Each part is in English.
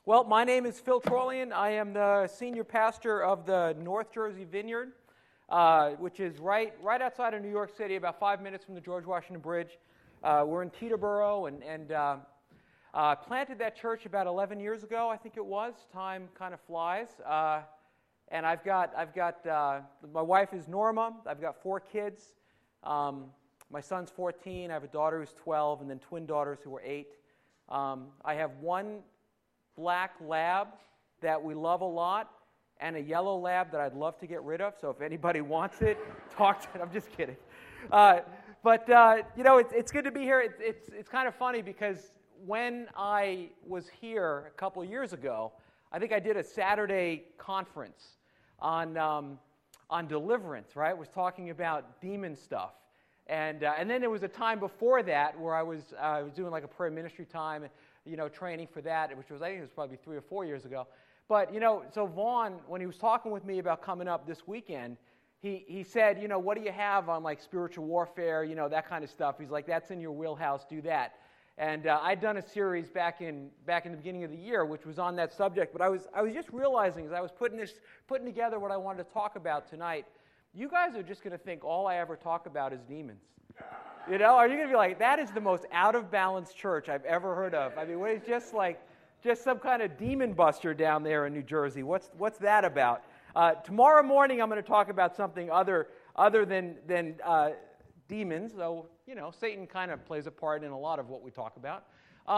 Well, my name is Phil Trollian. I am the senior pastor of the North Jersey Vineyard, which is right outside of New York City, about 5 minutes from the George Washington Bridge. We're in Teterboro, and planted that church about 11 years ago, I think it was. Time kind of flies. And I've got my wife is Norma. I've got 4 kids. My son's 14. I have a daughter who's 12, and then twin daughters who are 8. I have one black lab that we love a lot, and a yellow lab that I'd love to get rid of. So if anybody wants it, talk to it. I'm just kidding. But it's good to be here. It's kind of funny because when I was here a couple of years ago, I think I did a Saturday conference on deliverance. Right, I was talking about demon stuff, and then there was a time before that where I was doing like a prayer ministry time. Training for that, which was, I think it was probably 3 or 4 years ago. But, so Vaughn, when he was talking with me about coming up this weekend, he said, what do you have on like spiritual warfare, that kind of stuff. He's like, that's in your wheelhouse, do that. And I'd done a series back in the beginning of the year, which was on that subject. But I was just realizing as I was putting together what I wanted to talk about tonight, you guys are just going to think all I ever talk about is demons. Are you going to be like, that is the most out-of-balance church I've ever heard of? I mean, it's just some kind of demon buster down there in New Jersey. What's that about? Tomorrow morning, I'm going to talk about something other than demons, though, Satan kind of plays a part in a lot of what we talk about.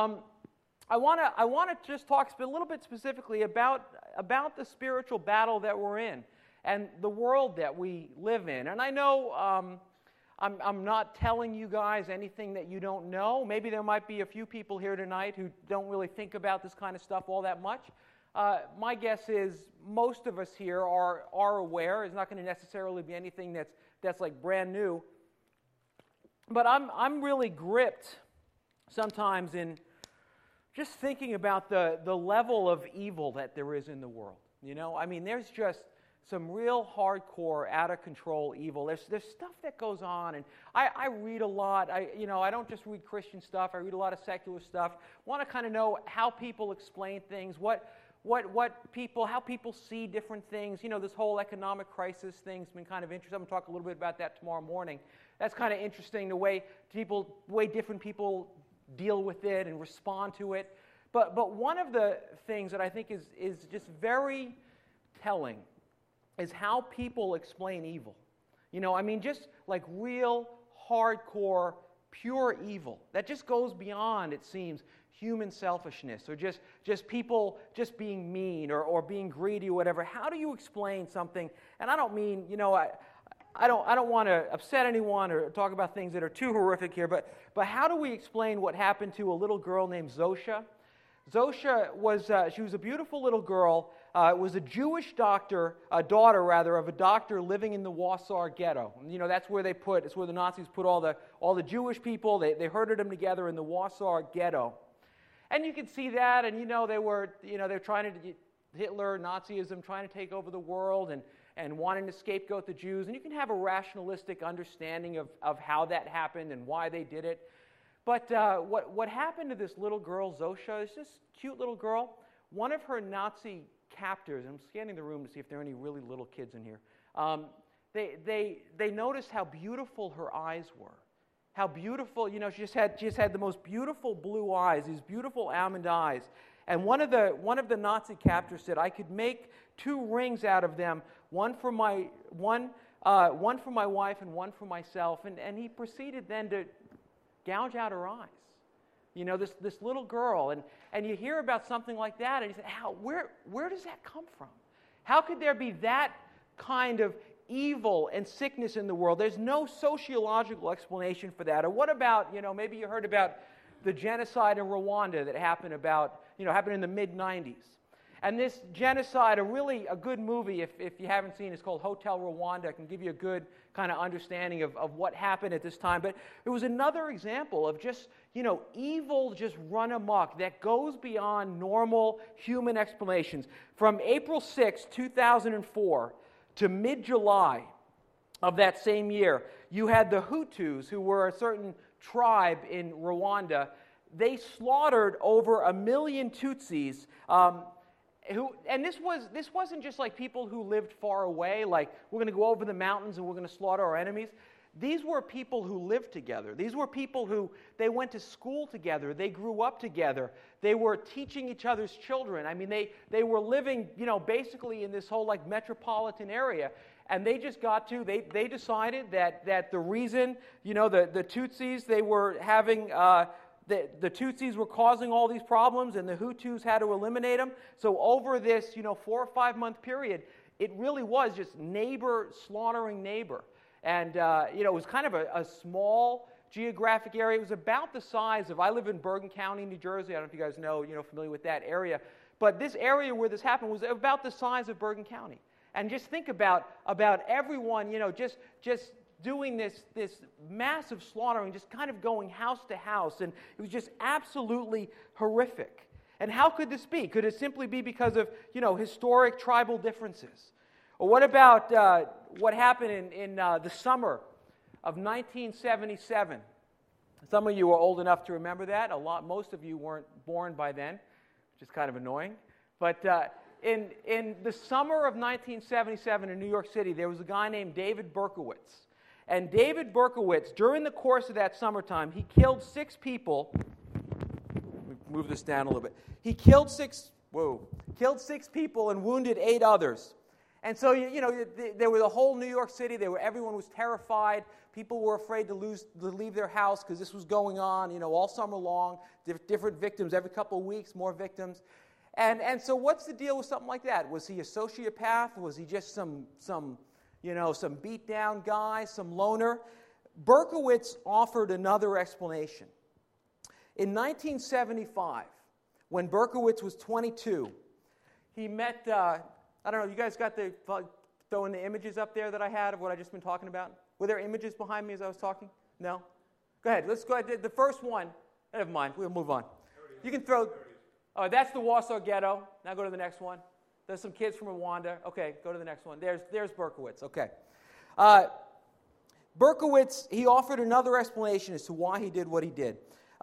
I want to just talk a little bit specifically about the spiritual battle that we're in and the world that we live in. And I know I'm not telling you guys anything that you don't know. Maybe there might be a few people here tonight who don't really think about this kind of stuff all that much. My guess is most of us here are aware. It's not going to necessarily be anything that's like brand new. But I'm really gripped sometimes in just thinking about the level of evil that there is in the world. I mean, there's just some real hardcore, out-of-control evil. There's stuff that goes on, and I read a lot. I don't just read Christian stuff. I read a lot of secular stuff. Want to kind of know how people explain things, how people see different things. This whole economic crisis thing's been kind of interesting. I'm going to talk a little bit about that tomorrow morning. That's kind of interesting, the way different people deal with it and respond to it. But one of the things that I think is just very telling is how people explain evil. Just like real, hardcore, pure evil that just goes beyond, it seems, human selfishness or just people just being mean or being greedy or whatever. How do you explain something? And I don't mean, I don't want to upset anyone or talk about things that are too horrific here, but how do we explain what happened to a little girl named Zosha? Zosha was a beautiful little girl. Was a Jewish daughter of a doctor living in the Warsaw Ghetto. That's where it's where the Nazis put all the Jewish people. They herded them together in the Warsaw Ghetto, and you can see that. And they were trying to Hitler, Nazism, trying to take over the world and wanting to scapegoat the Jews. And you can have a rationalistic understanding of how that happened and why they did it. But what happened to this little girl, Zosha, is this cute little girl. One of her Nazi captors, and I'm scanning the room to see if there are any really little kids in here. They noticed how beautiful her eyes were. How beautiful, she just had the most beautiful blue eyes, these beautiful almond eyes. And one of the Nazi captors said, I could make 2 rings out of them, one for my wife and one for myself. And he proceeded then to gouge out her eyes. This little girl, and you hear about something like that, and you say, where does that come from? How could there be that kind of evil and sickness in the world? There's no sociological explanation for that. Or what about, maybe you heard about the genocide in Rwanda that happened in the mid-90s. And this genocide, a good movie, if you haven't seen it, it's called Hotel Rwanda. It can give you a good kind of understanding of what happened at this time. But it was another example of just, evil just run amok that goes beyond normal human explanations. From April 6, 2004 to mid-July of that same year, you had the Hutus, who were a certain tribe in Rwanda, they slaughtered over 1 million Tutsis. And this wasn't just like people who lived far away, like we're going to go over the mountains and we're going to slaughter our enemies. These were people who lived together. These were people who, they went to school together. They grew up together. They were teaching each other's children. I mean, they were living, basically in this whole like metropolitan area. And they just got to, they decided that the reason, the Tutsis, they were having, the Tutsis were causing all these problems, and the Hutus had to eliminate them. So over this, 4 or 5 month period, it really was just neighbor slaughtering neighbor. And, it was kind of a small geographic area. It was about the size of, I live in Bergen County, New Jersey. I don't know if you guys know, familiar with that area. But this area where this happened was about the size of Bergen County. And just think about everyone, just doing this massive slaughtering, just kind of going house to house. And it was just absolutely horrific. And how could this be? Could it simply be because of, historic tribal differences? Or what about what happened in the summer of 1977? Some of you are old enough to remember that. Most of you weren't born by then, which is kind of annoying. But in the summer of 1977 in New York City, there was a guy named David Berkowitz. And David Berkowitz, during the course of that summertime, he killed 6 people. Let me move this down a little bit. He killed 6 people and wounded 8 others. And so, there was a whole New York City. Everyone was terrified. People were afraid to leave their house because this was going on, all summer long. Different victims every couple of weeks, more victims. And so, what's the deal with something like that? Was he a sociopath? Was he just some beat down guy, some loner? Berkowitz offered another explanation. In 1975, when Berkowitz was 22, he met. I don't know, you guys got throwing the images up there that I had of what I've just been talking about? Were there images behind me as I was talking? No? Go ahead. Let's go ahead. The first one, never mind. We'll move on. You can throw, that's the Warsaw Ghetto. Now go to the next one. There's some kids from Rwanda. Okay, go to the next one. There's Berkowitz. Okay. Berkowitz, he offered another explanation as to why he did what he did.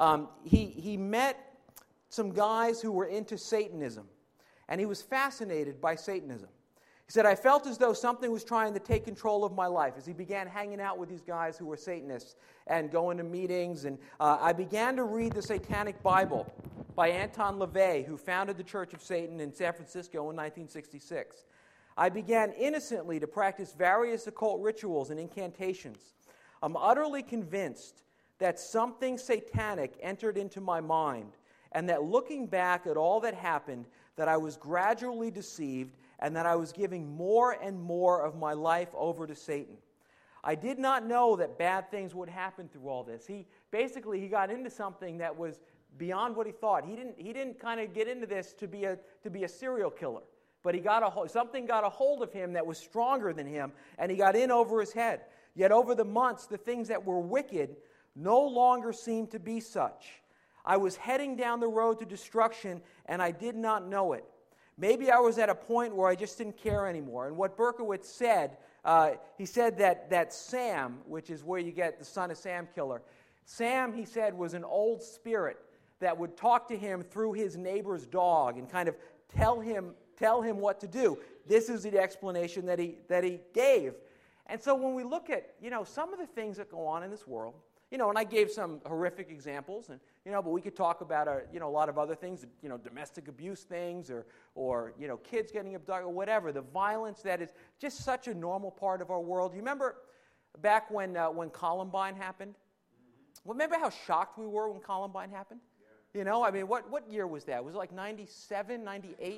He met some guys who were into Satanism. And he was fascinated by Satanism. He said, I felt as though something was trying to take control of my life as he began hanging out with these guys who were Satanists and going to meetings. And I began to read the Satanic Bible by Anton LaVey, who founded the Church of Satan in San Francisco in 1966. I began innocently to practice various occult rituals and incantations. I'm utterly convinced that something satanic entered into my mind, and that looking back at all that happened, that I was gradually deceived and that I was giving more and more of my life over to Satan. I did not know that bad things would happen through all this. He got into something that was beyond what he thought. He didn't kind of get into this to be a serial killer, but something got a hold of him that was stronger than him, and he got in over his head. Yet over the months, the things that were wicked no longer seemed to be such. I was heading down the road to destruction, and I did not know it. Maybe I was at a point where I just didn't care anymore. And what Berkowitz said, he said that Sam, which is where you get the Son of Sam killer, Sam, he said, was an old spirit that would talk to him through his neighbor's dog and kind of tell him what to do. This is the explanation that he gave. And so when we look at, some of the things that go on in this world, and I gave some horrific examples, and but we could talk about a lot of other things, domestic abuse things, or kids getting abducted, or whatever. The violence that is just such a normal part of our world. You remember back when Columbine happened? Remember how shocked we were when Columbine happened? Yeah. What year was that? Was it like 97, 98,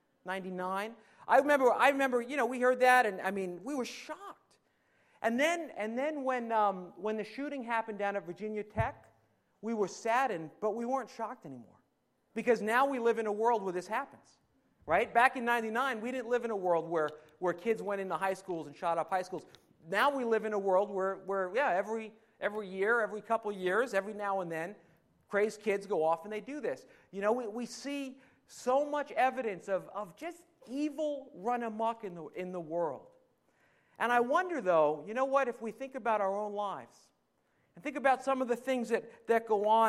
99? I remember. We heard that, and we were shocked. And then when the shooting happened down at Virginia Tech, we were saddened, but we weren't shocked anymore. Because now we live in a world where this happens, right? Back in 99, we didn't live in a world where kids went into high schools and shot up high schools. Now we live in a world where every year, every couple of years, every now and then, crazed kids go off and they do this. We see so much evidence of just evil run amok in the world. And I wonder, though, if we think about our own lives and think about some of the things that go on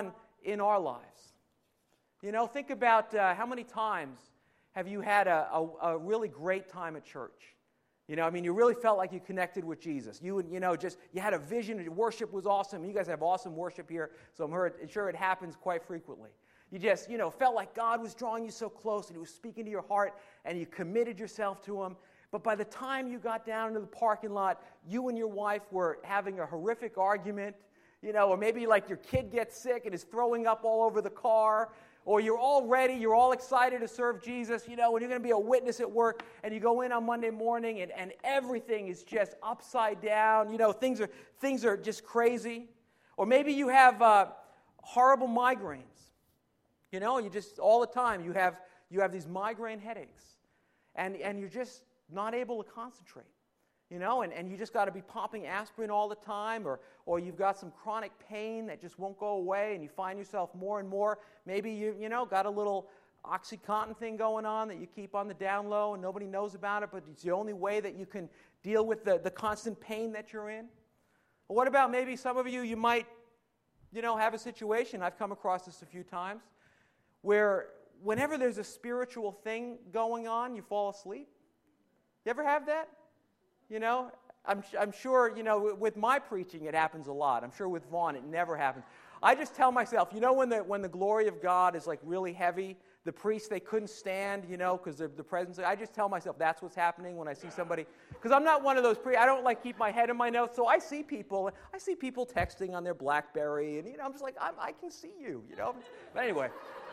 in our lives. Think about how many times have you had a really great time at church? You really felt like you connected with Jesus. You had a vision, and worship was awesome. You guys have awesome worship here, so I'm sure it happens quite frequently. You just, felt like God was drawing you so close, and He was speaking to your heart, and you committed yourself to Him. But by the time you got down into the parking lot, you and your wife were having a horrific argument, or maybe like your kid gets sick and is throwing up all over the car, or you're all ready, you're all excited to serve Jesus, and you're going to be a witness at work, and you go in on Monday morning, and everything is just upside down. Things are just crazy. Or maybe you have horrible migraines. You just all the time you have these migraine headaches, and you're just not able to concentrate. And you just got to be popping aspirin all the time, or you've got some chronic pain that just won't go away, and you find yourself more and more, maybe you got a little OxyContin thing going on that you keep on the down low and nobody knows about it, but it's the only way that you can deal with the constant pain that you're in. Or what about maybe some of you might, have a situation, I've come across this a few times, where whenever there's a spiritual thing going on, you fall asleep. You ever have that? I'm sure, with my preaching it happens a lot. I'm sure with Vaughn it never happens. I just tell myself, when the glory of God is like really heavy, the priests, they couldn't stand, because the presence. I just tell myself that's what's happening when I see somebody. Because I'm not one of those priests. I don't keep my head in my notes. So I see people texting on their BlackBerry, and I'm just like, I can see you, But anyway.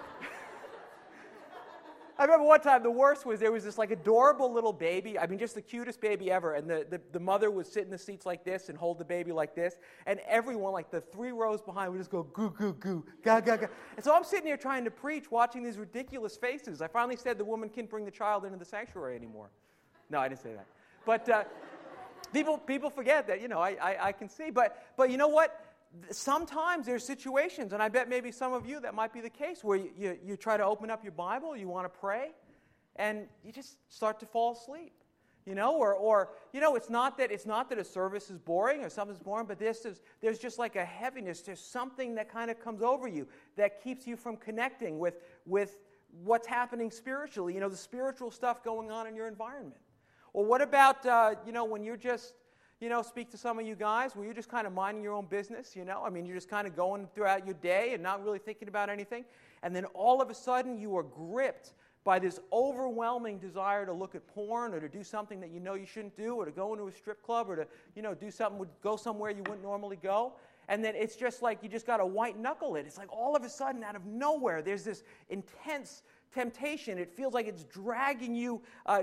I remember one time, the worst was there was this adorable little baby, just the cutest baby ever, and the mother would sit in the seats like this and hold the baby like this, and everyone, the 3 rows behind, would just go, goo, goo, goo, ga, ga, ga. And so I'm sitting here trying to preach, watching these ridiculous faces. I finally said the woman can't bring the child into the sanctuary anymore. No, I didn't say that. But people forget that, I can see. But you know what? Sometimes there's situations, and I bet maybe some of you that might be the case, where you try to open up your Bible, you want to pray, and you just start to fall asleep, or it's not that a service is boring or something's boring, but there's just like a heaviness. There's something that kind of comes over you that keeps you from connecting with what's happening spiritually, the spiritual stuff going on in your environment. Or what about when you're just speak to some of you guys where you're just kind of minding your own business, you're just kind of going throughout your day and not really thinking about anything. And then all of a sudden you are gripped by this overwhelming desire to look at porn or to do something that you shouldn't do, or to go into a strip club, or to, do something, go somewhere you wouldn't normally go. And then it's just like you just got to white knuckle it. It's like all of a sudden out of nowhere there's this intense temptation. It feels like it's dragging you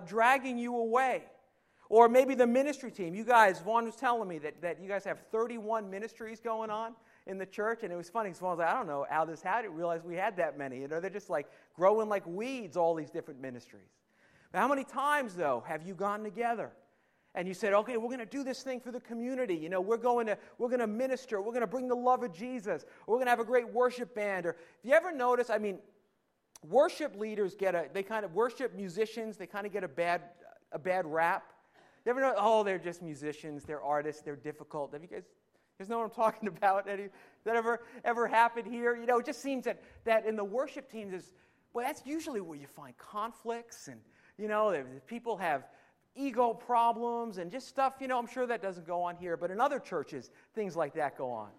away. Or maybe the ministry team. You guys, Vaughn was telling me that you guys have 31 ministries going on in the church. And it was funny because Vaughn was like, I don't know how this had it. Realized we had that many. They're just growing like weeds, all these different ministries. But how many times, though, have you gotten together and you said, okay, we're going to do this thing for the community. We're going to minister. We're going to bring the love of Jesus. Or we're going to have a great worship band. Or if you ever notice, worship leaders worship musicians, they kind of get a bad rap. You ever know, they're just musicians, they're artists, they're difficult. Have you guys know what I'm talking about? Does that ever happened here? It just seems that in the worship teams, that's usually where you find conflicts, and, people have ego problems and just stuff, I'm sure that doesn't go on here, but in other churches, things like that go on.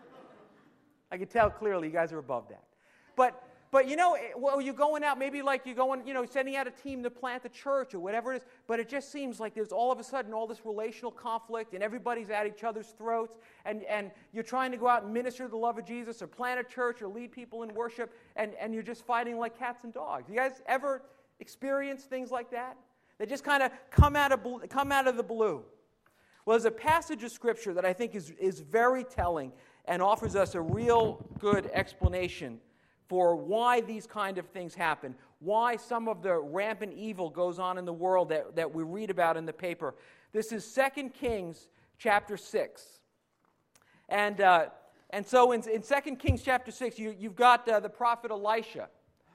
I can tell clearly you guys are above that. But you're going out, maybe you're going, sending out a team to plant the church or whatever it is, but it just seems like there's all of a sudden all this relational conflict and everybody's at each other's throats, and you're trying to go out and minister the love of Jesus or plant a church or lead people in worship, and you're just fighting like cats and dogs. You guys ever experience things like that? They just kind of come out of the blue. Well, there's a passage of Scripture that I think is very telling and offers us a real good explanation for why these kind of things happen, why some of the rampant evil goes on in the world that we read about in the paper. This is 2 Kings chapter 6. And so in 2 Kings chapter 6, you've got the prophet Elisha.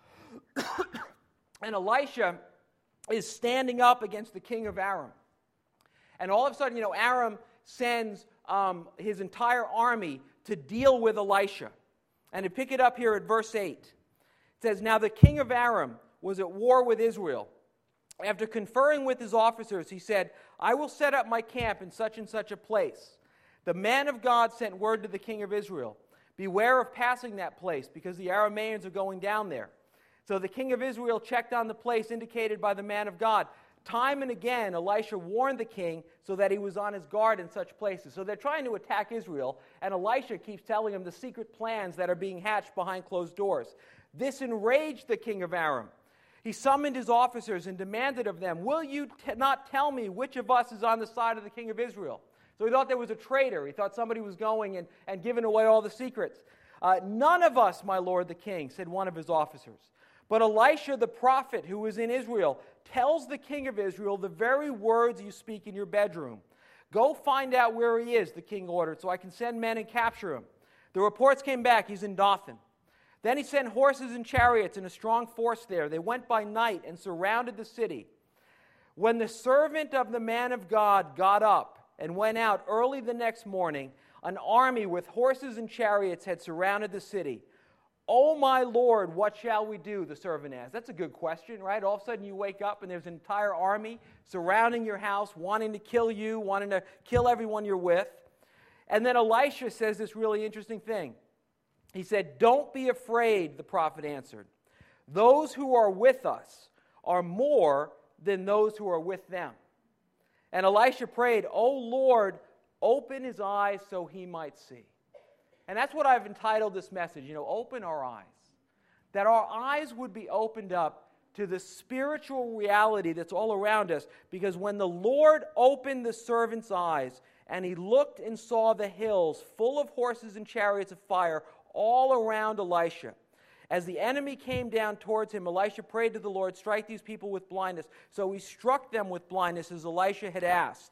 And Elisha is standing up against the king of Aram. And all of a sudden, Aram sends his entire army to deal with Elisha. And to pick it up here at verse 8, it says, "Now the king of Aram was at war with Israel. After conferring with his officers, he said, 'I will set up my camp in such and such a place.' The man of God sent word to the king of Israel, 'Beware of passing that place, because the Arameans are going down there.' So the king of Israel checked on the place indicated by the man of God. Time and again, Elisha warned the king so that he was on his guard in such places." So they're trying to attack Israel, and Elisha keeps telling him the secret plans that are being hatched behind closed doors. This enraged the king of Aram. He summoned his officers and demanded of them, "Will you not tell me which of us is on the side of the king of Israel?" So he thought there was a traitor. He thought somebody was going and giving away all the secrets. "None of us, my lord the king," said one of his officers. But Elisha the prophet, who was in Israel, tells the king of Israel the very words you speak in your bedroom. "Go find out where he is," the king ordered, "so I can send men and capture him." The reports came back, "He's in Dothan." Then he sent horses and chariots and a strong force there. They went by night and surrounded the city. When the servant of the man of God got up and went out early the next morning, an army with horses and chariots had surrounded the city. "Oh, my Lord, what shall we do?" the servant asked. That's a good question, right? All of a sudden you wake up and there's an entire army surrounding your house, wanting to kill you, wanting to kill everyone you're with. And then Elisha says this really interesting thing. He said, "Don't be afraid," the prophet answered. "Those who are with us are more than those who are with them." And Elisha prayed, "O Lord, open his eyes so he might see." And that's what I've entitled this message, open our eyes. That our eyes would be opened up to the spiritual reality that's all around us. Because when the Lord opened the servant's eyes, and he looked and saw the hills full of horses and chariots of fire all around Elisha. As the enemy came down towards him, Elisha prayed to the Lord, "Strike these people with blindness." So he struck them with blindness as Elisha had asked.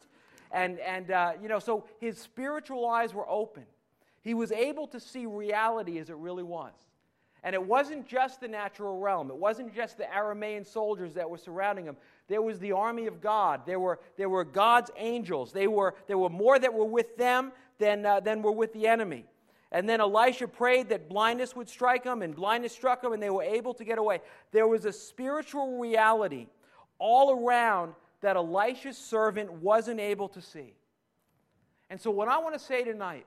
So his spiritual eyes were open. He was able to see reality as it really was. And it wasn't just the natural realm. It wasn't just the Aramean soldiers that were surrounding him. There was the army of God. There were God's angels. There were more that were with them than were with the enemy. And then Elisha prayed that blindness would strike them, and blindness struck them, and they were able to get away. There was a spiritual reality all around that Elisha's servant wasn't able to see. And so what I want to say tonight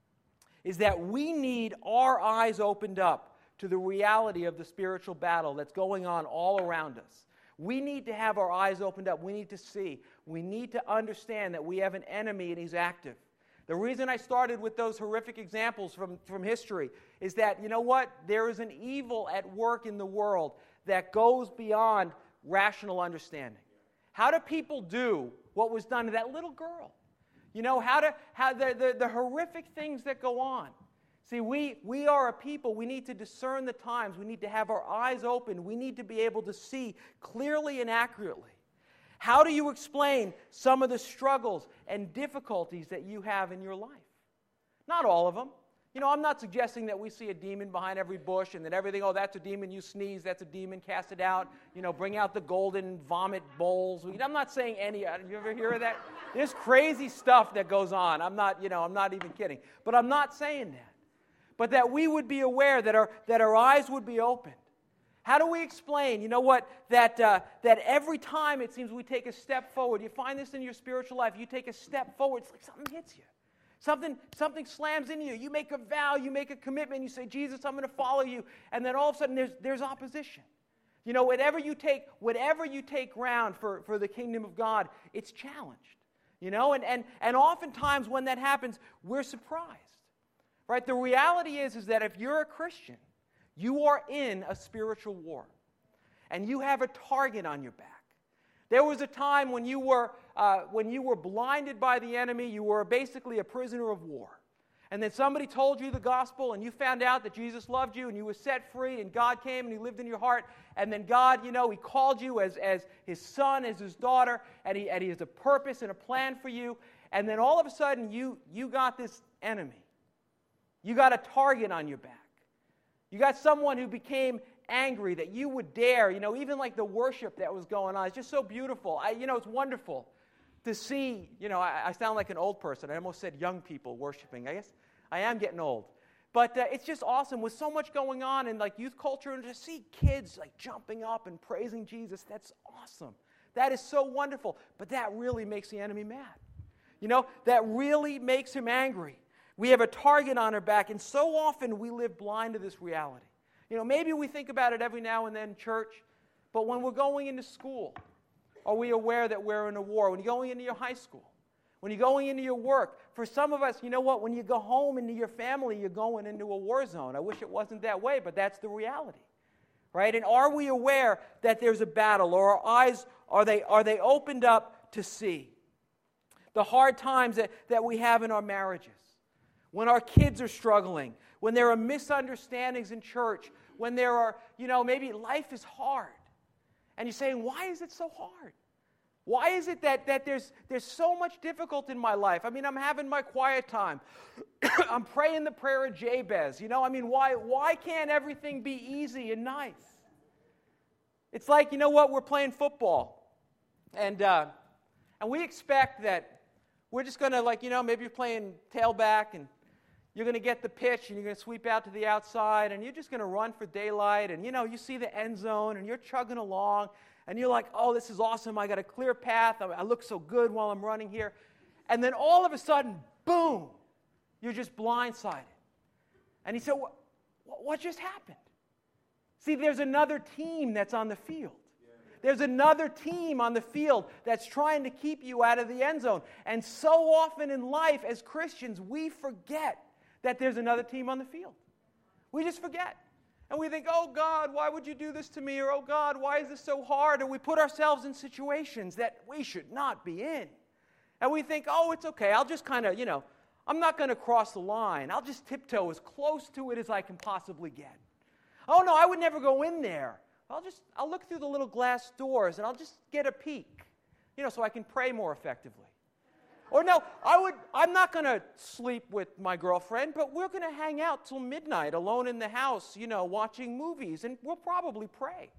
is that we need our eyes opened up to the reality of the spiritual battle that's going on all around us. We need to have our eyes opened up. We need to see. We need to understand that we have an enemy and he's active. The reason I started with those horrific examples from history is that, there is an evil at work in the world that goes beyond rational understanding. How do people do what was done to that little girl? How the horrific things that go on. See, we are a people. We need to discern the times. We need to have our eyes open. We need to be able to see clearly and accurately. How do you explain some of the struggles and difficulties that you have in your life? Not all of them. I'm not suggesting that we see a demon behind every bush and that everything, that's a demon, you sneeze, that's a demon, cast it out, bring out the golden vomit bowls. I'm not saying any, you ever hear of that? There's crazy stuff that goes on. I'm not even kidding. But I'm not saying that. But that we would be aware, that our eyes would be opened. How do we explain, that every time it seems we take a step forward, you find this in your spiritual life, you take a step forward, it's like something hits you. Something slams into you. You make a vow, you make a commitment, you say, "Jesus, I'm going to follow you." And then all of a sudden there's opposition. Whatever you take ground for the kingdom of God, it's challenged. And oftentimes when that happens, we're surprised. Right? The reality is that if you're a Christian, you are in a spiritual war. And you have a target on your back. There was a time when you were blinded by the enemy, you were basically a prisoner of war. And then somebody told you the gospel, and you found out that Jesus loved you, and you were set free, and God came, and he lived in your heart. And then God, he called you as his son, as his daughter, and he has a purpose and a plan for you. And then all of a sudden, you got this enemy. You got a target on your back. You got someone who became angry that you would dare, even like the worship that was going on. It's just so beautiful. It's wonderful to see, I sound like an old person. I almost said young people worshiping. I guess I am getting old. But it's just awesome with so much going on in like youth culture, and to see kids like jumping up and praising Jesus, that's awesome. That is so wonderful. But that really makes the enemy mad. You know, that really makes him angry. We have a target on our back, and so often we live blind to this reality. You know, maybe we think about it every now and then in church, but when we're going into school, are we aware that we're in a war? When you're going into your high school, when you're going into your work, for some of us, you know what, when you go home into your family, you're going into a war zone. I wish it wasn't that way, but that's the reality, right? And are we aware that there's a battle, or our eyes, are they opened up to see the hard times that we have in our marriages, when our kids are struggling, when there are misunderstandings in church, when there are, you know, maybe life is hard, and you're saying, why is it so hard? Why is it that there's so much difficult in my life? I mean, I'm having my quiet time. I'm praying the prayer of Jabez. You know, I mean, why can't everything be easy and nice? It's like, you know what, we're playing football. And we expect that we're just going to, like, you know, maybe you're playing tailback and you're going to get the pitch and you're going to sweep out to the outside and you're just going to run for daylight. And, you know, you see the end zone and you're chugging along. And you're like, oh, this is awesome. I got a clear path. I look so good while I'm running here. And then all of a sudden, boom, you're just blindsided. And he said, what just happened? See, there's another team that's on the field. There's another team on the field that's trying to keep you out of the end zone. And so often in life, as Christians, we forget that there's another team on the field. We just forget. And we think, oh, God, why would you do this to me? Or, oh, God, why is this so hard? And we put ourselves in situations that we should not be in. And we think, oh, it's okay. I'll just kind of, you know, I'm not going to cross the line. I'll just tiptoe as close to it as I can possibly get. Oh, no, I would never go in there. I'll look through the little glass doors and I'll just get a peek, you know, so I can pray more effectively. Or no, I'm not going to sleep with my girlfriend, but we're going to hang out till midnight alone in the house, you know, watching movies, and we'll probably pray.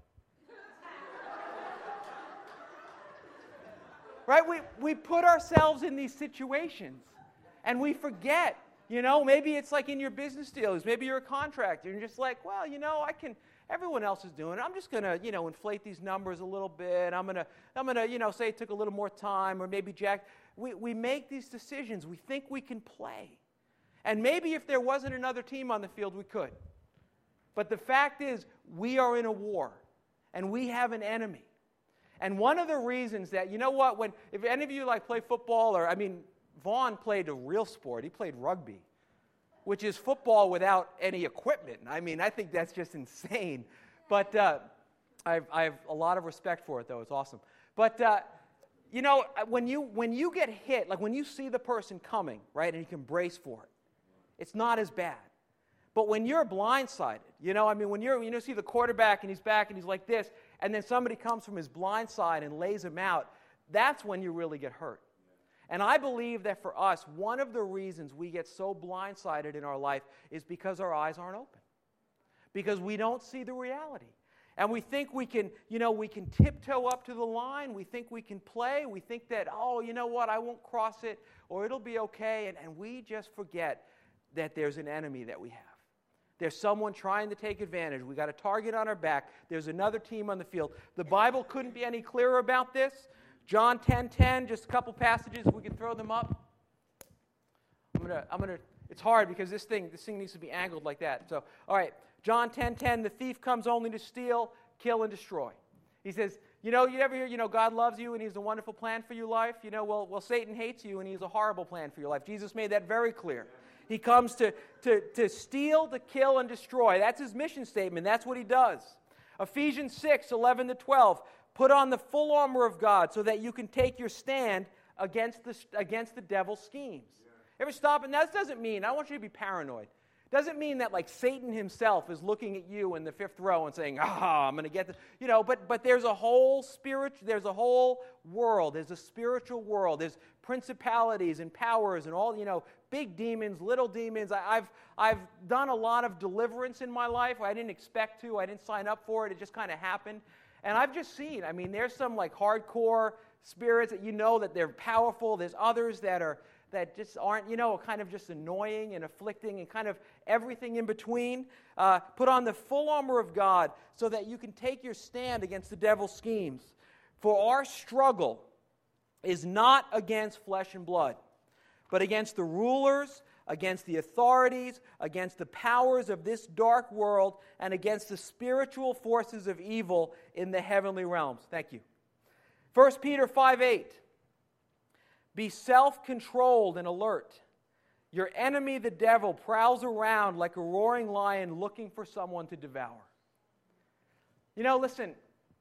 Right? We put ourselves in these situations, and we forget, you know, maybe it's like in your business deals. Maybe you're a contractor, and you're just like, well, you know, everyone else is doing it. I'm just going to, you know, inflate these numbers a little bit. I'm going to, you know, say it took a little more time, or maybe Jack. We make these decisions. We think we can play. And maybe if there wasn't another team on the field, we could. But the fact is, we are in a war, and we have an enemy. And one of the reasons that, you know what, if any of you like play football, or, I mean, Vaughn played a real sport. He played rugby, which is football without any equipment. I mean, I think that's just insane. But I have a lot of respect for it, though. It's awesome. But you know, when you get hit, like when you see the person coming, right, and you can brace for it, it's not as bad. But when you're blindsided, you know, I mean, when you see the quarterback and he's back and he's like this, and then somebody comes from his blind side and lays him out, that's when you really get hurt. And I believe that for us, one of the reasons we get so blindsided in our life is because our eyes aren't open. Because we don't see the reality. And we think we can, you know, we can tiptoe up to the line. We think we can play. We think that, oh, you know what, I won't cross it, or it'll be okay. And we just forget that there's an enemy that we have. There's someone trying to take advantage. We got a target on our back. There's another team on the field. The Bible couldn't be any clearer about this. John 10:10, just a couple passages, if we can throw them up. I'm gonna. It's hard because this thing needs to be angled like that. So, all right, John 10:10, the thief comes only to steal, kill, and destroy. He says, you know, you ever hear, you know, God loves you and He has a wonderful plan for your life. You know, well, Satan hates you and He has a horrible plan for your life. Jesus made that very clear. He comes to steal, to kill, and destroy. That's His mission statement. That's what He does. Ephesians 6:11-12. Put on the full armor of God so that you can take your stand against the devil's schemes. Ever stop? And that doesn't mean, I don't want you to be paranoid. It doesn't mean that like Satan himself is looking at you in the fifth row and saying, I'm going to get this. You know, but there's a whole there's a whole world. There's a spiritual world. There's principalities and powers and all, you know, big demons, little demons. I've done a lot of deliverance in my life. I didn't expect to. I didn't sign up for it. It just kind of happened. And I've just seen, I mean, there's some like hardcore spirits that you know that they're powerful. There's others that are that just aren't, kind of just annoying and afflicting and kind of everything in between. Put on the full armor of God so that you can take your stand against the devil's schemes. For our struggle is not against flesh and blood, but against the rulers, against the authorities, against the powers of this dark world, and against the spiritual forces of evil in the heavenly realms. Thank you. 1 Peter 5:8. Be self-controlled and alert. Your enemy, the devil, prowls around like a roaring lion looking for someone to devour. Listen,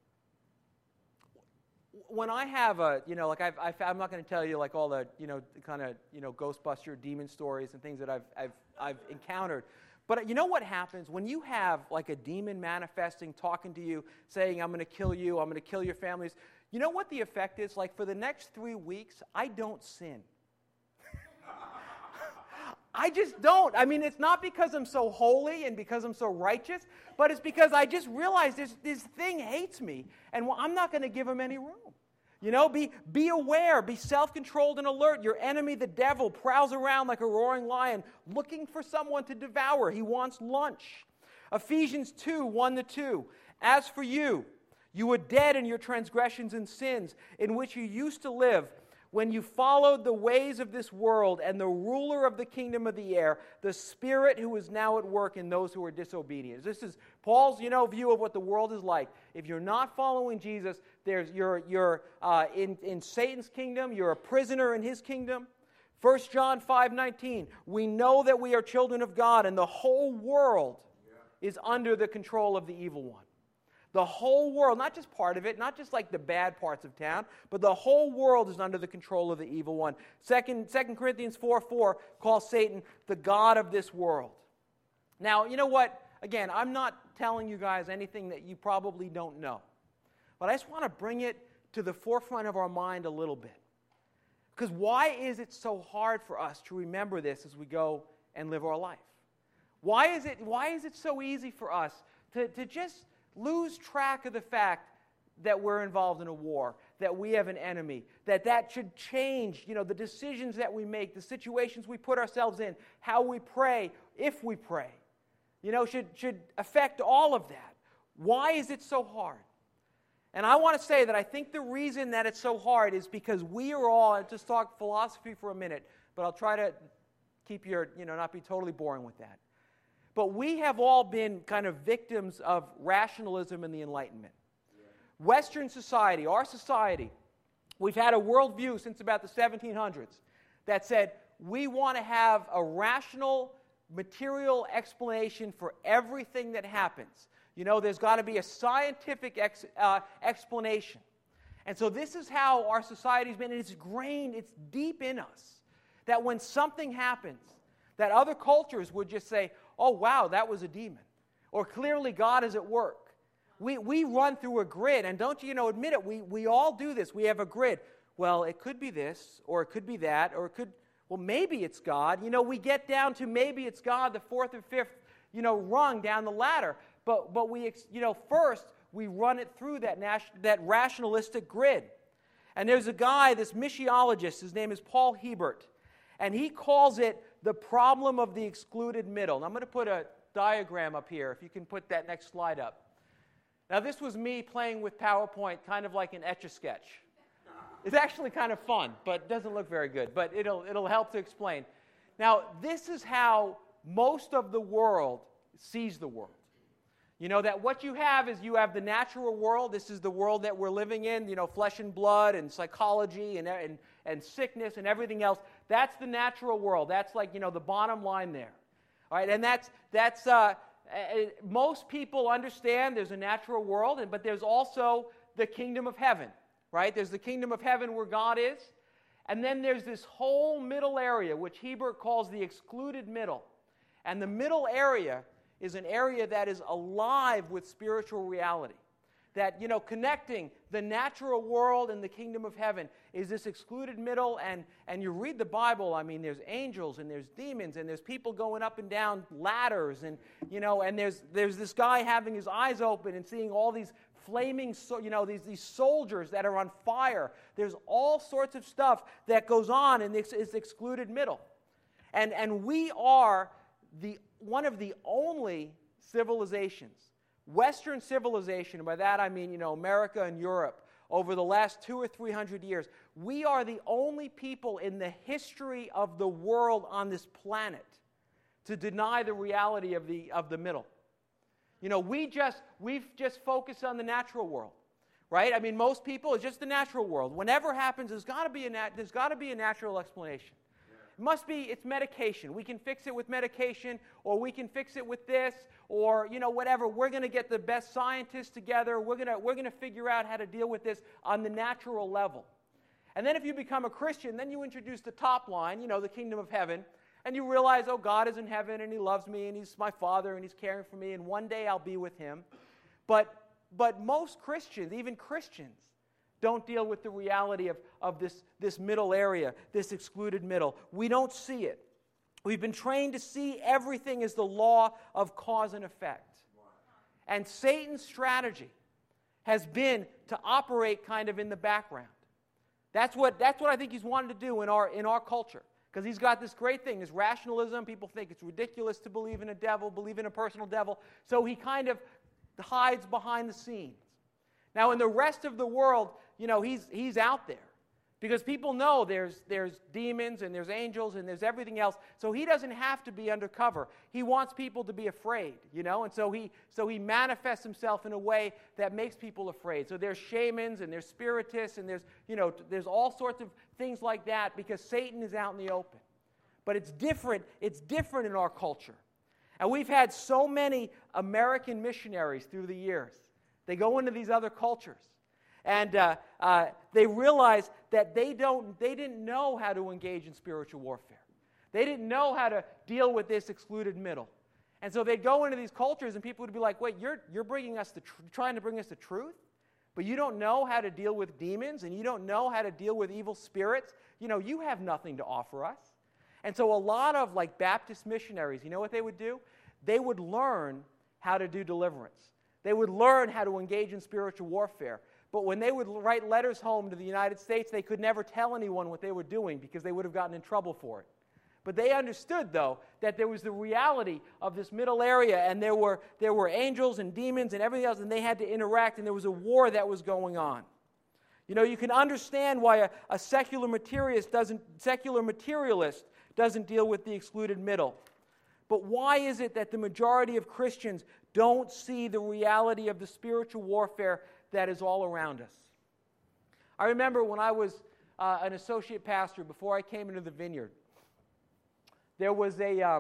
when I have I'm not going to tell you like all the, kind of, Ghostbuster demon stories and things that I've encountered. But you know what happens when you have like a demon manifesting, talking to you, saying, I'm going to kill you, I'm going to kill your families. You know what the effect is? Like for the next 3 weeks, I don't sin. I just don't. I mean, it's not because I'm so holy and because I'm so righteous, but it's because I just realize this thing hates me, and I'm not going to give him any room. Be aware, be self-controlled and alert. Your enemy, the devil, prowls around like a roaring lion, looking for someone to devour. He wants lunch. Ephesians 2:1-2. As for you, you were dead in your transgressions and sins, in which you used to live, when you followed the ways of this world and the ruler of the kingdom of the air, the spirit who is now at work in those who are disobedient. This is Paul's, view of what the world is like. If you're not following Jesus, you're in Satan's kingdom. You're a prisoner in his kingdom. 1 John 5:19. We know that we are children of God, and the whole world is under the control of the evil one. The whole world, not just part of it, not just like the bad parts of town, but the whole world is under the control of the evil one. 2 Corinthians 4:4 calls Satan the god of this world. Now, you know what? Again, I'm not telling you guys anything that you probably don't know. But I just want to bring it to the forefront of our mind a little bit. Because why is it so hard for us to remember this as we go and live our life? Why is it so easy for us to just lose track of the fact that we're involved in a war, that we have an enemy, that should change, the decisions that we make, the situations we put ourselves in, how we pray, if we pray, should affect all of that. Why is it so hard? And I want to say that I think the reason that it's so hard is because we are all, and just talk philosophy for a minute, but I'll try to keep not be totally boring with that. But we have all been kind of victims of rationalism and the Enlightenment. Yeah. Western society, our society, we've had a worldview since about the 1700s that said we want to have a rational, material explanation for everything that happens. There's got to be a scientific explanation. And so this is how our society's been, and it's ingrained, it's deep in us, that when something happens, that other cultures would just say, oh, wow, that was a demon. Or clearly God is at work. We run through a grid, and don't you admit it, we all do this. We have a grid. Well, it could be this, or it could be that, or it could, well, maybe it's God. We get down to maybe it's God, the fourth or fifth, rung down the ladder. But we, first, we run it through that rationalistic grid. And there's a guy, this missiologist, his name is Paul Hebert, and he calls it the problem of the excluded middle. And I'm going to put a diagram up here, if you can put that next slide up. Now, this was me playing with PowerPoint, kind of like an Etch-a-Sketch. It's actually kind of fun, but doesn't look very good, but it'll help to explain. Now, this is how most of the world sees the world. That what you have is you have the natural world. This is the world that we're living in, flesh and blood and psychology and sickness and everything else. That's the natural world. That's like, the bottom line there. All right, and that's most people understand there's a natural world, but there's also the kingdom of heaven, right? There's the kingdom of heaven where God is, and then there's this whole middle area, which Hebert calls the excluded middle. And the middle area is an area that is alive with spiritual reality. That, connecting the natural world and the kingdom of heaven is this excluded middle, and you read the Bible, I mean, there's angels, and there's demons, and there's people going up and down ladders, and, and there's this guy having his eyes open and seeing all these flaming, these soldiers that are on fire. There's all sorts of stuff that goes on in this excluded middle. And we are one of the only civilizations, Western civilization, and by that I mean, America and Europe, over the last 200 or 300 years, we are the only people in the history of the world on this planet to deny the reality of the middle. We've just focused on the natural world, right? I mean, most people, it's just the natural world. Whenever happens, there's got to be a natural explanation. It's medication. We can fix it with medication, or we can fix it with this, or whatever. We're going to get the best scientists together. We're going to figure out how to deal with this on the natural level. And then if you become a Christian, then you introduce the top line, the kingdom of heaven, and you realize, oh, God is in heaven, and He loves me, and He's my Father, and He's caring for me, and one day I'll be with Him. But most Christians, even Christians, don't deal with the reality of this middle area, this excluded middle. We don't see it. We've been trained to see everything as the law of cause and effect. And Satan's strategy has been to operate kind of in the background. That's what I think he's wanted to do in our culture. Because he's got this great thing, this rationalism. People think it's ridiculous to believe in a devil, believe in a personal devil. So he kind of hides behind the scenes. Now, in the rest of the world, he's out there. Because people know there's demons and there's angels and there's everything else. So he doesn't have to be undercover. He wants people to be afraid, And so he manifests himself in a way that makes people afraid. So there's shamans and there's spiritists and there's all sorts of things like that because Satan is out in the open. But it's different in our culture. And we've had so many American missionaries through the years. They go into these other cultures. And they realize that they didn't know how to engage in spiritual warfare. They didn't know how to deal with this excluded middle. And so they'd go into these cultures and people would be like, wait, you're bringing us trying to bring us the truth? But you don't know how to deal with demons and you don't know how to deal with evil spirits? You have nothing to offer us. And so a lot of Baptist missionaries, you know what they would do? They would learn how to do deliverance. They would learn how to engage in spiritual warfare. But when they would write letters home to the United States, they could never tell anyone what they were doing because they would have gotten in trouble for it. But they understood, though, that there was the reality of this middle area, and there were angels and demons and everything else, and they had to interact, and there was a war that was going on. You can understand why a secular materialist doesn't deal with the excluded middle. But why is it that the majority of Christians don't see the reality of the spiritual warfare that is all around us? I remember when I was an associate pastor, before I came into the vineyard, there was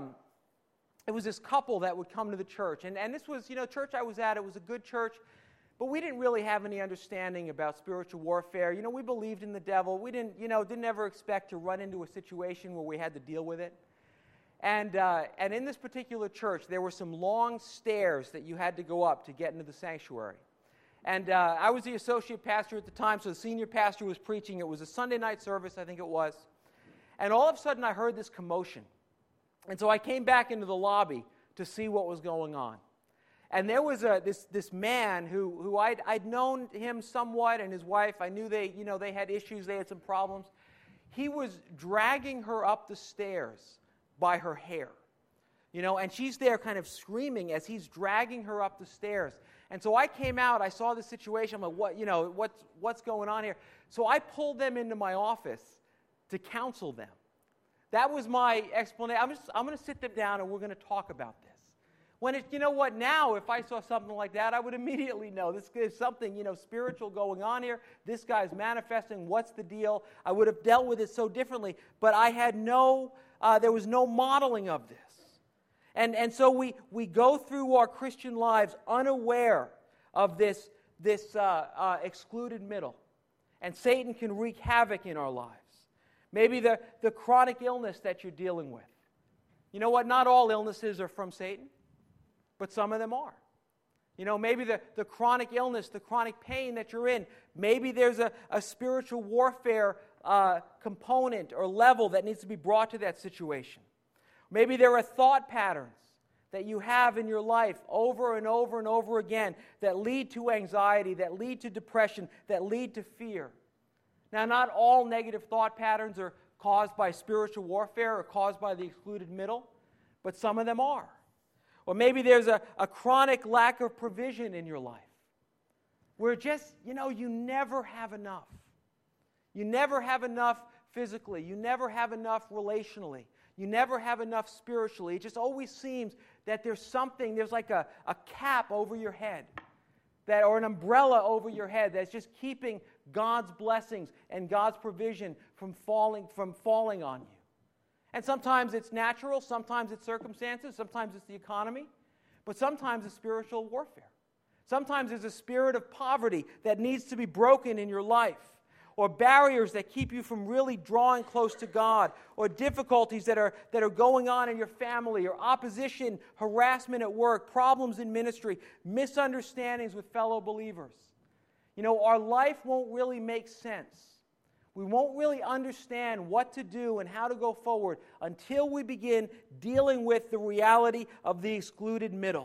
it was this couple that would come to the church. And this was, church I was at, it was a good church, but we didn't really have any understanding about spiritual warfare. We believed in the devil. We didn't ever expect to run into a situation where we had to deal with it. And in this particular church, there were some long stairs that you had to go up to get into the sanctuary. And I was the associate pastor at the time, so the senior pastor was preaching. It was a Sunday night service, I think it was. And all of a sudden, I heard this commotion. And so I came back into the lobby to see what was going on. And there was this man who I'd known him somewhat, and his wife. I knew they had issues, they had some problems. He was dragging her up the stairs by her hair. And she's there kind of screaming as he's dragging her up the stairs. And so I came out, I saw the situation, I'm like, what's going on here? So I pulled them into my office to counsel them. That was my explanation. I'm going to sit them down and we're going to talk about this. When now if I saw something like that, I would immediately know this is something, spiritual going on here. This guy's manifesting. What's the deal? I would have dealt with it so differently, but I had there was no modeling of this. And so we go through our Christian lives unaware of this excluded middle. And Satan can wreak havoc in our lives. Maybe the chronic illness that you're dealing with. You know what? Not all illnesses are from Satan, but some of them are. Maybe the chronic illness, the chronic pain that you're in, maybe there's a spiritual warfare component or level that needs to be brought to that situation. Maybe there are thought patterns that you have in your life over and over and over again that lead to anxiety, that lead to depression, that lead to fear. Now, not all negative thought patterns are caused by spiritual warfare or caused by the excluded middle, but some of them are. Or maybe there's a chronic lack of provision in your life where just, you never have enough. You never have enough physically. You never have enough relationally. You never have enough spiritually. It just always seems that there's like a cap over your head, or an umbrella over your head that's just keeping God's blessings and God's provision from falling on you. And sometimes it's natural, sometimes it's circumstances, sometimes it's the economy, but sometimes it's spiritual warfare. Sometimes there's a spirit of poverty that needs to be broken in your life, or barriers that keep you from really drawing close to God, or difficulties that are going on in your family, or opposition, harassment at work, problems in ministry, misunderstandings with fellow believers. Our life won't really make sense. We won't really understand what to do and how to go forward until we begin dealing with the reality of the excluded middle.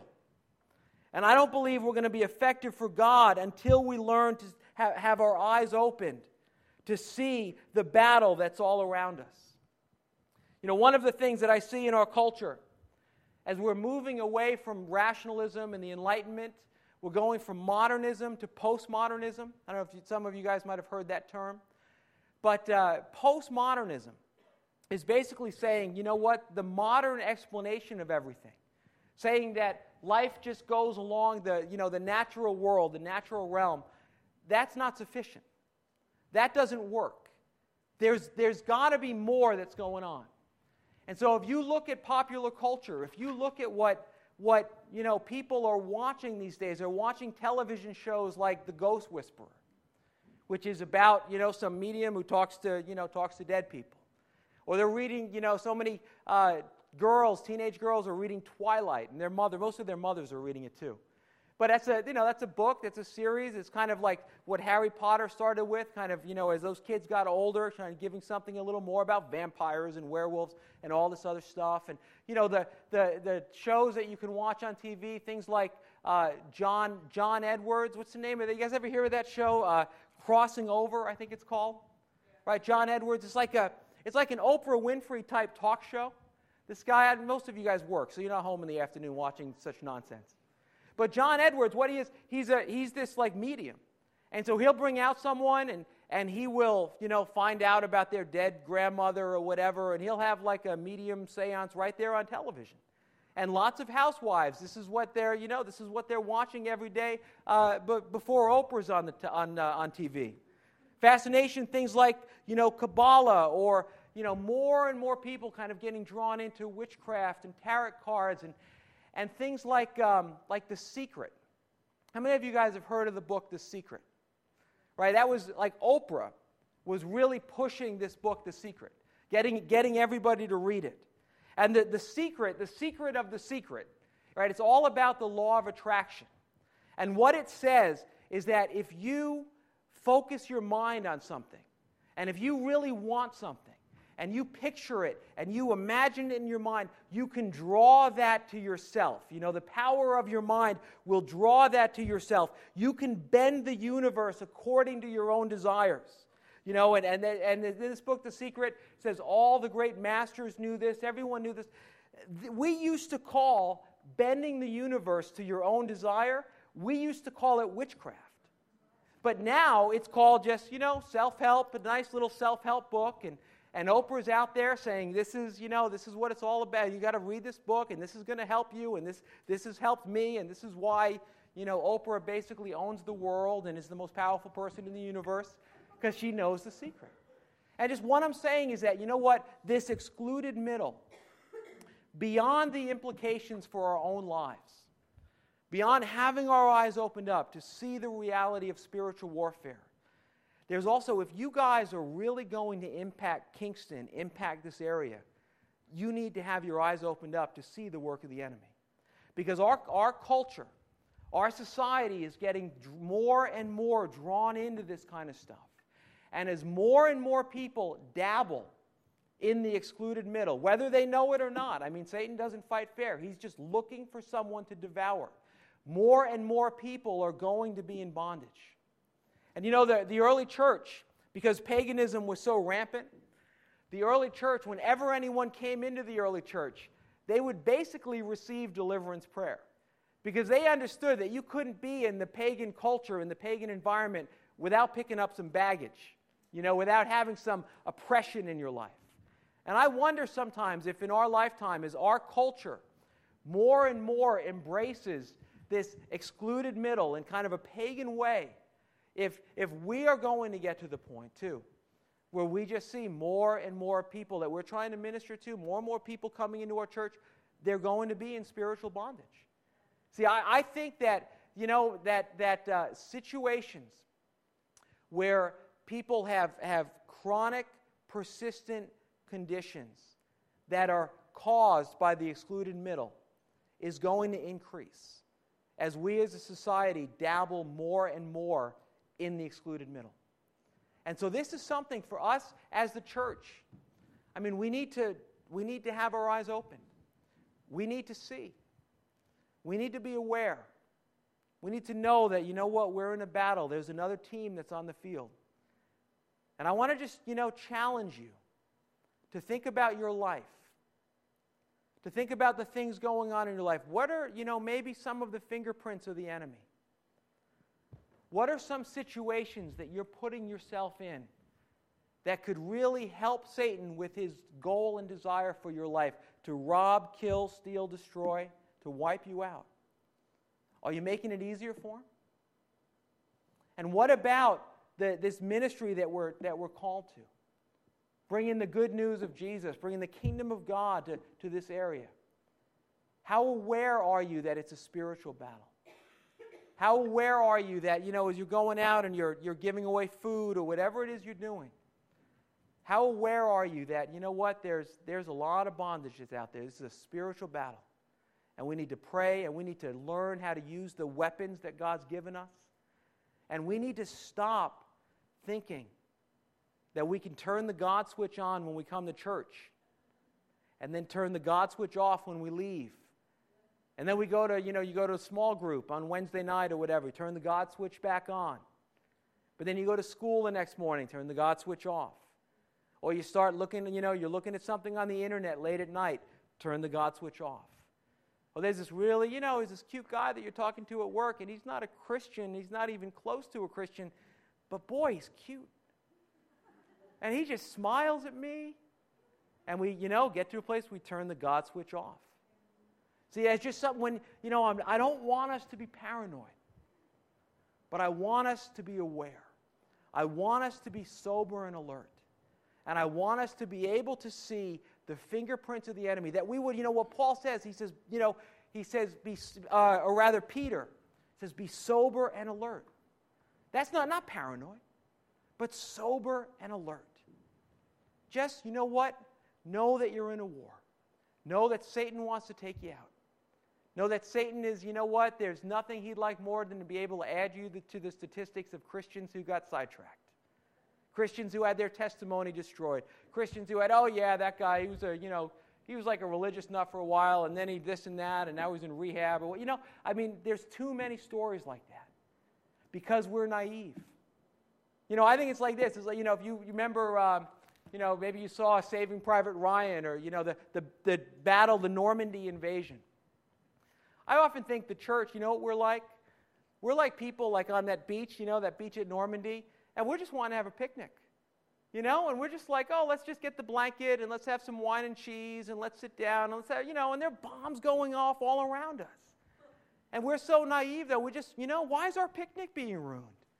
And I don't believe we're going to be effective for God until we learn to have our eyes opened to see the battle that's all around us. One of the things that I see in our culture, as we're moving away from rationalism and the Enlightenment, we're going from modernism to postmodernism. I don't know if some of you guys might have heard that term. But postmodernism is basically saying, the modern explanation of everything, saying that life just goes along the natural world, the natural realm, that's not sufficient. That doesn't work. There's got to be more that's going on. And so if you look at popular culture, if you look at what people are watching these days, they're watching television shows like The Ghost Whisperer, which is about, some medium who talks to dead people. Or they're reading, so many teenage girls are reading Twilight, and most of their mothers are reading it too. But that's a book, that's a series. It's kind of like what Harry Potter started with, kind of, as those kids got older, kind of giving something a little more about vampires and werewolves and all this other stuff. And, the shows that you can watch on TV, things like John Edwards, what's the name of it? You guys ever hear of that show? Crossing Over, I think it's called. Right, John Edwards. It's like an Oprah Winfrey type talk show. This guy, most of you guys work, so you're not home in the afternoon watching such nonsense. But John Edwards, what he is, he's this like medium. And so he'll bring out someone and he will, find out about their dead grandmother or whatever, and he'll have like a medium seance right there on television. And lots of housewives, this is what they're watching every day but before Oprah's on TV. Fascination, things like, Kabbalah, or, more and more people kind of getting drawn into witchcraft and tarot cards and things like The Secret. How many of you guys have heard of the book The Secret? Right, that was like Oprah was really pushing this book, The Secret, getting everybody to read it. And the secret of the secret, right, it's all about the law of attraction. And what it says is that if you focus your mind on something, and if you really want something, and you picture it, and you imagine it in your mind, you can draw that to yourself. The power of your mind will draw that to yourself. You can bend the universe according to your own desires. And this book, The Secret, says all the great masters knew this. Everyone knew this. We used to call bending the universe to your own desire, we used to call it witchcraft. But now it's called just, self-help, a nice little self-help book. And Oprah's out there saying, this is what it's all about. You got to read this book, and this is going to help you, and this has helped me, and this is why, Oprah basically owns the world and is the most powerful person in the universe, because she knows the secret. And just what I'm saying is that, this excluded middle, beyond the implications for our own lives, beyond having our eyes opened up to see the reality of spiritual warfare, there's also, if you guys are really going to impact Kingston, impact this area, you need to have your eyes opened up to see the work of the enemy. Because our culture, our society is getting more and more drawn into this kind of stuff. And as more and more people dabble in the excluded middle, whether they know it or not. I mean, Satan doesn't fight fair. He's just looking for someone to devour. More and more people are going to be in bondage. And you know, the early church, because paganism was so rampant, the early church, whenever anyone came into the early church, they would basically receive deliverance prayer. Because they understood that you couldn't be in the pagan culture, in the pagan environment, without picking up some baggage, without having some oppression in your life. And I wonder sometimes if in our lifetime, as our culture more and more embraces this excluded middle in kind of a pagan way, if we are going to get to the point, too, where we just see more and more people that we're trying to minister to, more and more people coming into our church, they're going to be in spiritual bondage. See, I think that, situations where people have chronic, persistent conditions that are caused by the excluded middle is going to increase as we as a society dabble more and more in the excluded middle. And so this is something for us as the church. I mean, we need to have our eyes open. We need to see. We need to be aware. We need to know that, we're in a battle. There's another team that's on the field. And I want to just, challenge you to think about your life, to think about the things going on in your life. What are, maybe some of the fingerprints of the enemy? What are some situations that you're putting yourself in that could really help Satan with his goal and desire for your life to rob, kill, steal, destroy, to wipe you out? Are you making it easier for him? And what about this ministry that we're called to? Bringing the good news of Jesus, bringing the kingdom of God to this area. How aware are you that it's a spiritual battle? How aware are you that, as you're going out and you're giving away food or whatever it is you're doing, how aware are you that, there's a lot of bondages out there. This is a spiritual battle. And we need to pray, and we need to learn how to use the weapons that God's given us. And we need to stop thinking that we can turn the God switch on when we come to church, and then turn the God switch off when we leave. And then we go to, you go to a small group on Wednesday night or whatever, turn the God switch back on. But then you go to school the next morning, turn the God switch off. Or you start looking, you're looking at something on the internet late at night, turn the God switch off. Well, there's this really, he's this cute guy that you're talking to at work, and he's not a Christian. He's not even close to a Christian. But boy, he's cute. And he just smiles at me. And we, get to a place we turn the God switch off. See, it's just something when, I don't want us to be paranoid. But I want us to be aware. I want us to be sober and alert. And I want us to be able to see the fingerprints of the enemy, that we would, what Paul says, Peter says, be sober and alert. That's not paranoid, but sober and alert. Just, know that you're in a war. Know that Satan wants to take you out. Know that Satan is, there's nothing he'd like more than to be able to add you to the statistics of Christians who got sidetracked. Christians who had their testimony destroyed. Christians who had, that guy, he was like a religious nut for a while, and then he this and that, and now he's in rehab. Or, there's too many stories like that because we're naive. I think it's like this. It's like, if you remember, maybe you saw Saving Private Ryan or, the battle, the Normandy invasion. I often think the church, what we're like? We're like people like on that beach, that beach at Normandy, and we're just wanting to have a picnic, and we're just like, let's just get the blanket and let's have some wine and cheese and let's sit down and let's have, and there are bombs going off all around us. And we're so naive that we just, why is our picnic being ruined?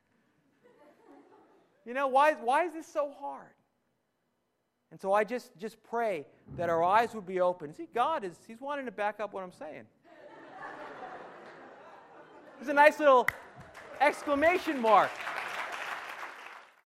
Why is this so hard? And so I just pray that our eyes would be open. See, He's wanting to back up what I'm saying. There's a nice little exclamation mark.